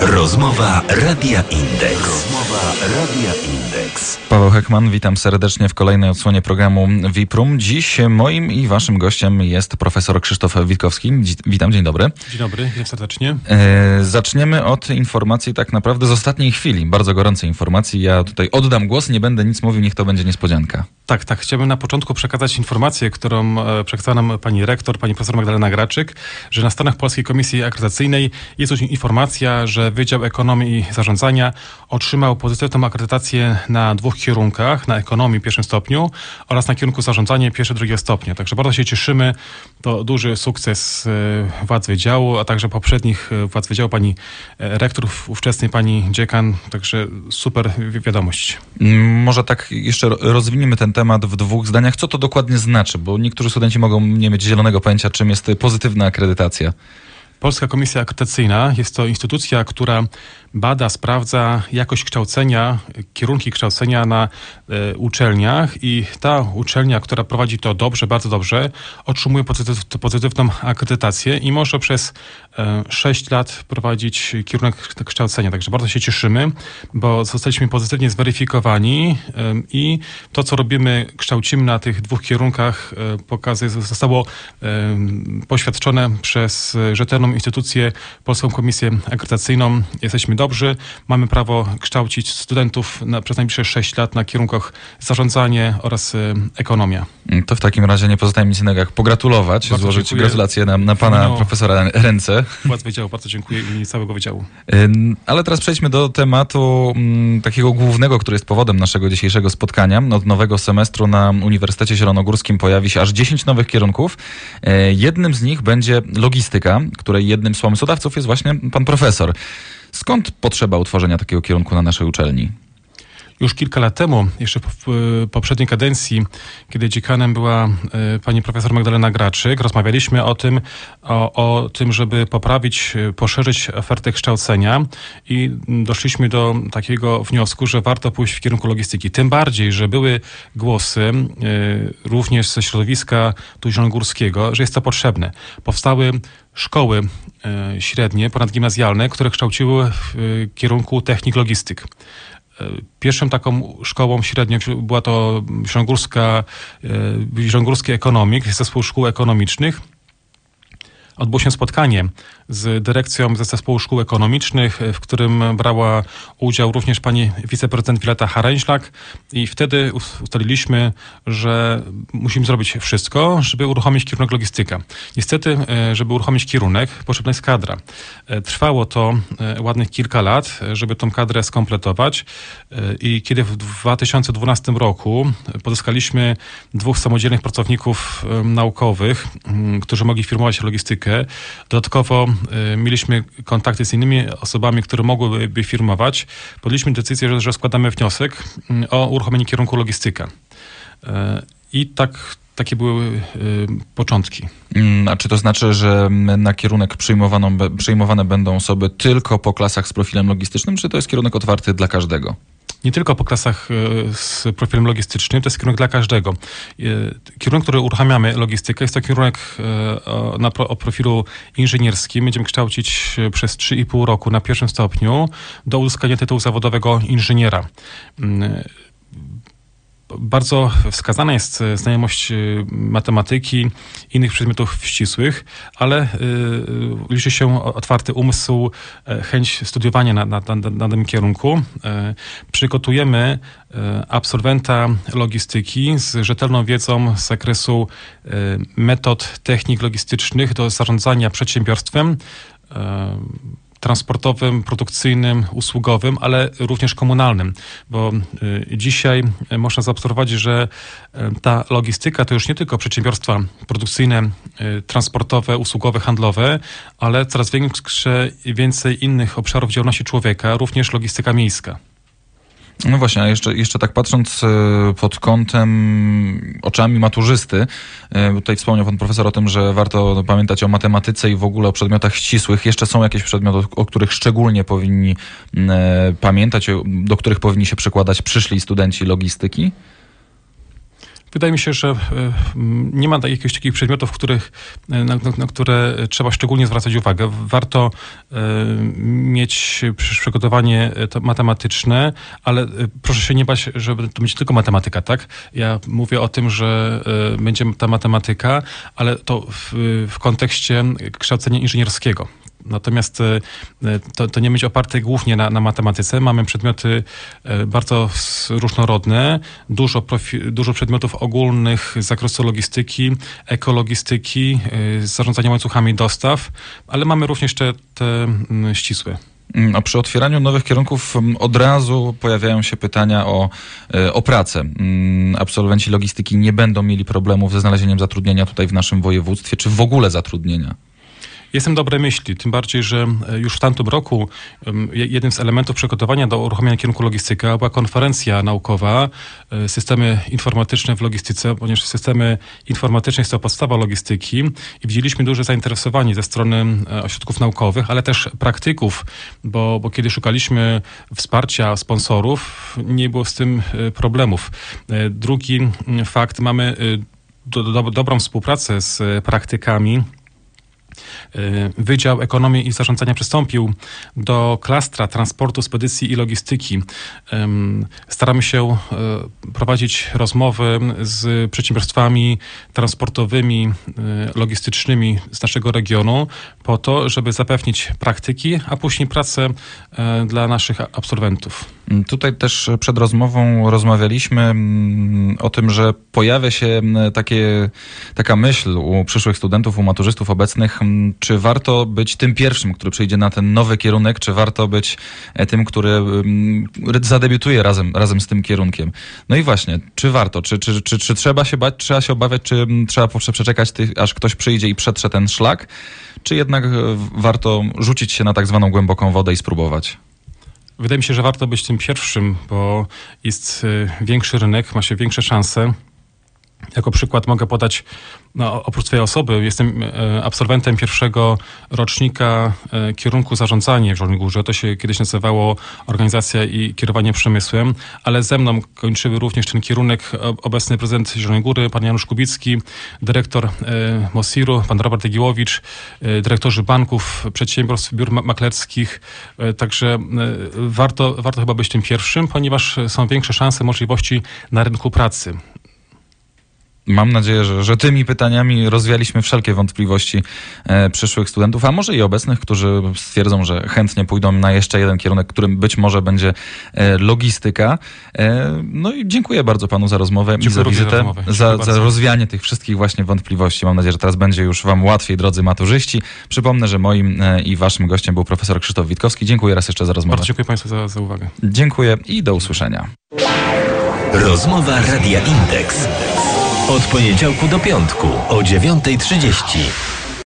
Rozmowa Radia Indeks. Paweł Hekman, witam serdecznie w kolejnej odsłonie programu VIP-Room. Dziś moim i waszym gościem jest profesor Krzysztof Witkowski. Witam, dzień dobry. Dzień dobry, witam serdecznie. Zaczniemy od informacji tak naprawdę z ostatniej chwili, bardzo gorącej informacji. Ja tutaj oddam głos, nie będę nic mówił, niech to będzie niespodzianka. Tak. Chciałbym na początku przekazać informację, którą przekazała nam pani rektor, pani profesor Magdalena Graczyk, że na stronach Polskiej Komisji Akredytacyjnej jest już informacja, że Wydział Ekonomii i Zarządzania otrzymał pozytywną akredytację na 2 kierunkach, na ekonomii pierwszym stopniu oraz na kierunku zarządzanie drugiego stopnia. Także bardzo się cieszymy. To duży sukces władz wydziału, a także poprzednich władz wydziału, pani rektor, ówczesnej pani dziekan. Także super wiadomość. Może tak jeszcze rozwiniemy ten temat w 2 zdaniach. Co to dokładnie znaczy? Bo niektórzy studenci mogą nie mieć zielonego pojęcia, czym jest pozytywna akredytacja. Polska Komisja Akredytacyjna jest to instytucja, która bada, sprawdza jakość kształcenia, kierunki kształcenia na uczelniach i ta uczelnia, która prowadzi to dobrze, bardzo dobrze, otrzymuje pozytywną akredytację i może przez 6 lat prowadzić kierunek kształcenia. Także bardzo się cieszymy, bo zostaliśmy pozytywnie zweryfikowani i to, co robimy, kształcimy na tych 2 kierunkach, zostało poświadczone przez rzetelną instytucję, Polską Komisję Akredytacyjną. Jesteśmy dobrzy, mamy prawo kształcić studentów przez najbliższe 6 lat na kierunkach zarządzanie oraz ekonomia. To w takim razie nie pozostaje mi nic innego jak pogratulować, bardzo złożyć dziękuję. gratulacje na pana profesora ręce. Władz wydziału, bardzo dziękuję w imieniu całego wydziału. Ale teraz przejdźmy do tematu takiego głównego, który jest powodem naszego dzisiejszego spotkania. Od nowego semestru na Uniwersytecie Zielonogórskim pojawi się aż 10 nowych kierunków. Jednym z nich będzie logistyka, której jednym z pomysłodawców jest właśnie pan profesor. Skąd potrzeba utworzenia takiego kierunku na naszej uczelni? Już kilka lat temu, jeszcze w poprzedniej kadencji, kiedy dziekanem była pani profesor Magdalena Graczyk, rozmawialiśmy o tym, żeby poprawić, poszerzyć ofertę kształcenia i doszliśmy do takiego wniosku, że warto pójść w kierunku logistyki. Tym bardziej, że były głosy również ze środowiska tu zielonogórskiego, że jest to potrzebne. Powstały szkoły średnie, ponadgimnazjalne, które kształciły w kierunku technik logistyk. Pierwszą taką szkołą średnią była to Zielonogórski Ekonomik, zespół szkół ekonomicznych. Odbyło się spotkanie z dyrekcją zespołu szkół ekonomicznych, w którym brała udział również pani wiceprezydent Wioletta Haręślak i wtedy ustaliliśmy, że musimy zrobić wszystko, żeby uruchomić kierunek logistyka. Niestety, żeby uruchomić kierunek, potrzebna jest kadra. Trwało to ładnych kilka lat, żeby tą kadrę skompletować i kiedy w 2012 roku pozyskaliśmy 2 samodzielnych pracowników naukowych, którzy mogli firmować logistykę, dodatkowo mieliśmy kontakty z innymi osobami, które mogłyby firmować. Podjęliśmy decyzję, że składamy wniosek o uruchomienie kierunku logistyka. I takie były początki. A czy to znaczy, że na kierunek przyjmowane będą osoby tylko po klasach z profilem logistycznym, czy to jest kierunek otwarty dla każdego? Nie tylko po klasach z profilem logistycznym, to jest kierunek dla każdego. Kierunek, który uruchamiamy, logistykę, jest to kierunek o profilu inżynierskim. Będziemy kształcić przez 3,5 roku na 1. stopniu do uzyskania tytułu zawodowego inżyniera. Bardzo wskazana jest znajomość matematyki, innych przedmiotów ścisłych, ale liczy się otwarty umysł, chęć studiowania na danym kierunku. Przygotujemy absolwenta logistyki z rzetelną wiedzą z zakresu metod technik logistycznych do zarządzania przedsiębiorstwem, transportowym, produkcyjnym, usługowym, ale również komunalnym, bo dzisiaj można zaobserwować, że ta logistyka to już nie tylko przedsiębiorstwa produkcyjne, transportowe, usługowe, handlowe, ale coraz więcej innych obszarów działalności człowieka, również logistyka miejska. No właśnie, a jeszcze tak patrząc pod kątem oczami maturzysty, tutaj wspomniał pan profesor o tym, że warto pamiętać o matematyce i w ogóle o przedmiotach ścisłych. Jeszcze są jakieś przedmioty, o których szczególnie powinni pamiętać, do których powinni się przykładać przyszli studenci logistyki? Wydaje mi się, że nie ma jakichś takich przedmiotów, na które trzeba szczególnie zwracać uwagę. Warto mieć przygotowanie matematyczne, ale proszę się nie bać, że to będzie tylko matematyka, tak? Ja mówię o tym, że będzie ta matematyka, ale to w kontekście kształcenia inżynierskiego. Natomiast to nie będzie oparte głównie na matematyce. Mamy przedmioty bardzo różnorodne, dużo przedmiotów ogólnych z zakresu logistyki, ekologistyki, zarządzania łańcuchami dostaw, ale mamy również te ścisłe. A przy otwieraniu nowych kierunków od razu pojawiają się pytania o pracę. Absolwenci logistyki nie będą mieli problemów ze znalezieniem zatrudnienia tutaj w naszym województwie, czy w ogóle zatrudnienia? Jestem dobrej myśli, tym bardziej, że już w tamtym roku jednym z elementów przygotowania do uruchomienia kierunku logistyka była konferencja naukowa Systemy informatyczne w logistyce, ponieważ systemy informatyczne jest to podstawa logistyki i widzieliśmy duże zainteresowanie ze strony ośrodków naukowych, ale też praktyków, bo kiedy szukaliśmy wsparcia sponsorów, nie było z tym problemów. Drugi fakt, mamy dobrą współpracę z praktykami. Wydział Ekonomii i Zarządzania przystąpił do klastra transportu, spedycji i logistyki. Staramy się prowadzić rozmowy z przedsiębiorstwami transportowymi, logistycznymi z naszego regionu po to, żeby zapewnić praktyki, a później pracę dla naszych absolwentów. Tutaj też przed rozmową rozmawialiśmy o tym, że pojawia się taka myśl u przyszłych studentów, u maturzystów obecnych, czy warto być tym pierwszym, który przyjdzie na ten nowy kierunek, czy warto być tym, który zadebiutuje razem z tym kierunkiem. No i właśnie, czy warto? Czy trzeba się bać, trzeba się obawiać, czy trzeba przeczekać, aż ktoś przyjdzie i przetrze ten szlak, czy jednak warto rzucić się na tak zwaną głęboką wodę i spróbować? Wydaje mi się, że warto być tym pierwszym, bo jest większy rynek, ma się większe szanse. Jako przykład mogę podać, oprócz swojej osoby, jestem absolwentem pierwszego rocznika kierunku zarządzanie w Zielonej Górze. To się kiedyś nazywało Organizacja i Kierowanie Przemysłem, ale ze mną kończyły również ten kierunek obecny prezydent Zielonej Góry, pan Janusz Kubicki, dyrektor MOSIR-u, pan Robert Jagiełowicz, dyrektorzy banków, przedsiębiorstw, biur maklerskich. Także warto chyba być tym pierwszym, ponieważ są większe szanse, możliwości na rynku pracy. Mam nadzieję, że tymi pytaniami rozwialiśmy wszelkie wątpliwości przyszłych studentów, a może i obecnych, którzy stwierdzą, że chętnie pójdą na jeszcze jeden kierunek, którym być może będzie logistyka. No i dziękuję bardzo panu za rozmowę i za wizytę, za rozwianie tych wszystkich właśnie wątpliwości. Mam nadzieję, że teraz będzie już wam łatwiej, drodzy maturzyści. Przypomnę, że moim i waszym gościem był profesor Krzysztof Witkowski. Dziękuję raz jeszcze za rozmowę. Bardzo dziękuję państwu za uwagę. Dziękuję i do usłyszenia. Rozmowa Radia Indeks. Od poniedziałku do piątku o 9:30.